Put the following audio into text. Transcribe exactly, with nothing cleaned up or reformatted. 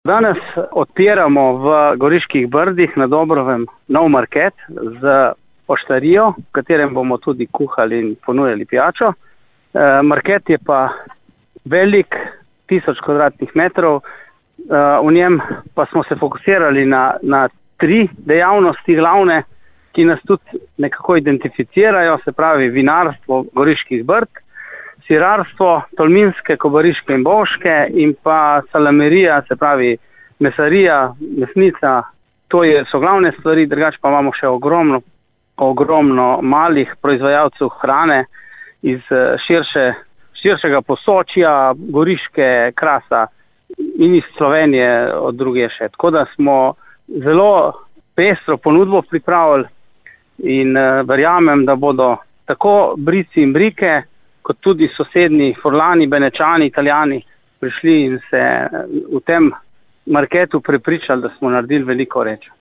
Danes odpiramo v Goriških Brdih na Dobrovem nov market z oštarijo, v katerem bomo tudi kuhali in ponujali pijačo. E, market je pa velik, tisoč kvadratnih metrov, e, v njem pa smo se fokusirali na, na tri dejavnosti glavne, ki nas tudi nekako identificirajo, se pravi vinarstvo Goriških Brd, sirarstvo, tolminske, kobariške in bovške in pa salamerija, se pravi mesarija, mesnica, to je, so glavne stvari, drugače pa imamo še ogromno, ogromno malih proizvajalcev hrane iz širše, širšega Posočja, Goriške, Krasa in iz Slovenije od druge še. Tako da smo zelo pestro ponudbo pripravili in uh, verjamem, da bodo tako Brici in Brike, kot tudi sosednji Furlani, Benečani, Italijani prišli in se v tem marketu prepričali, da smo naredili veliko reč.